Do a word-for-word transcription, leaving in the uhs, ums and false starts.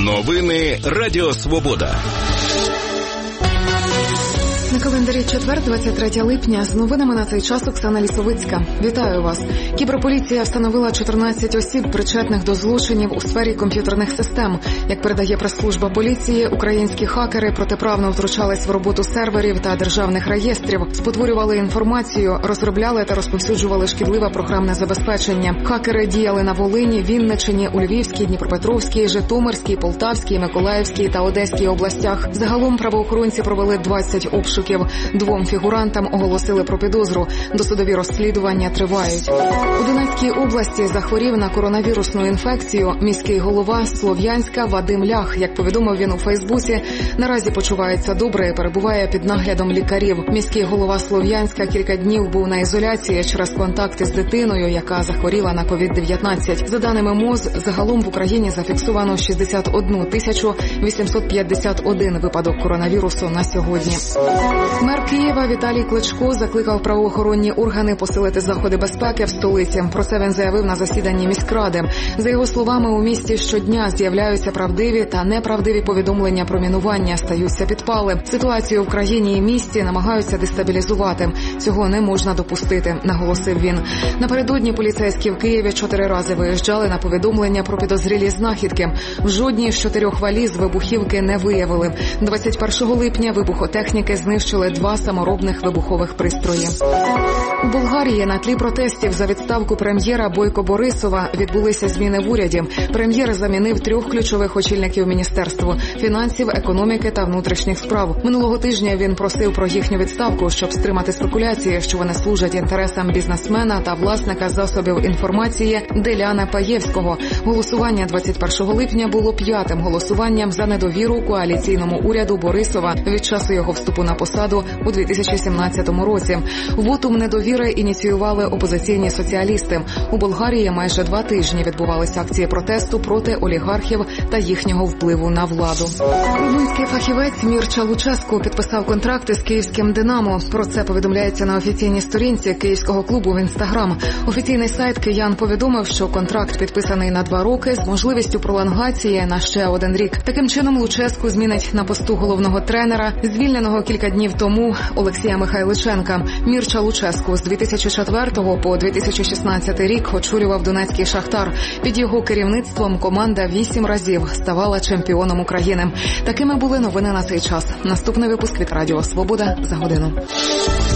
Новини Радіо Свобода. На календарі четвер, двадцять третє липня. З новинами на цей час Оксана Лісовицька. Вітаю вас. Кіберполіція встановила чотирнадцять осіб, причетних до злочинів у сфері комп'ютерних систем. Як передає прес-служба поліції, українські хакери протиправно втручались в роботу серверів та державних реєстрів, спотворювали інформацію, розробляли та розповсюджували шкідливе програмне забезпечення. Хакери діяли на Волині, Вінниччині, у Львівській, Дніпропетровській, Житомирській, Полтавській, Миколаївській та Одеській областях. Загалом правоохоронці провели двадцять обшуків. Двом фігурантам оголосили про підозру. Досудові розслідування тривають. У Донецькій області захворів на коронавірусну інфекцію міський голова Слов'янська Вадим Лях. Як повідомив він у Фейсбуці, наразі почувається добре і перебуває під наглядом лікарів. Міський голова Слов'янська кілька днів був на ізоляції через контакти з дитиною, яка захворіла на ковід дев'ятнадцять. За даними МОЗ, загалом в Україні зафіксовано шістдесят одну тисячу вісімсот п'ятдесят один випадок коронавірусу на сьогодні. Мер Києва Віталій Кличко закликав правоохоронні органи посилити заходи безпеки в столиці. Про це він заявив на засіданні міськради. За його словами, у місті щодня з'являються правдиві та неправдиві повідомлення про мінування, стаються підпали. Ситуацію в країні і місті намагаються дестабілізувати. Цього не можна допустити, наголосив він. Напередодні поліцейські в Києві чотири рази виїжджали на повідомлення про підозрілі знахідки. В жодній з чотирьох валіз вибухівки не виявили. двадцять першого липня вибухотехніки знищили два саморобних вибухових пристрої. У Болгарії на тлі протестів за відставку прем'єра Бойко Борисова відбулися зміни в уряді. Прем'єр замінив трьох ключових очільників міністерства – фінансів, економіки та внутрішніх справ. Минулого тижня він просив про їхню відставку, щоб стримати спекуляції, що вони служать інтересам бізнесмена та власника засобів інформації Деляна Паєвського. Голосування двадцять першого липня було п'ятим голосуванням за недовіру коаліційному уряду Борисова від часу його вступу на посаду у дві тисячі сімнадцятому році. Вотум недовіри ініціювали опозиційні соціалісти. У Болгарії майже два тижні відбувалися акції протесту проти олігархів та їхнього впливу на владу. Румунський фахівець Мірча Луческу підписав контракти з київським «Динамо». Про це повідомляється на офіційній сторінці київського клубу в Інстаграм. Офіційний сайт «Киян» повідомив, що контракт підписаний на два роки з можливістю пролонгації на ще один рік. Таким чином Луческу змінить на посту головного тренера, звільненого кілька днів тому Олексія Михайличенка. Мірча Луческу з дві тисячі четвертого по дві тисячі шістнадцятий рік очолював Донецький «Шахтар». Під його керівництвом команда вісім разів ставала чемпіоном України. Такими були новини на цей час. Наступний випуск від Радіо Свобода за годину.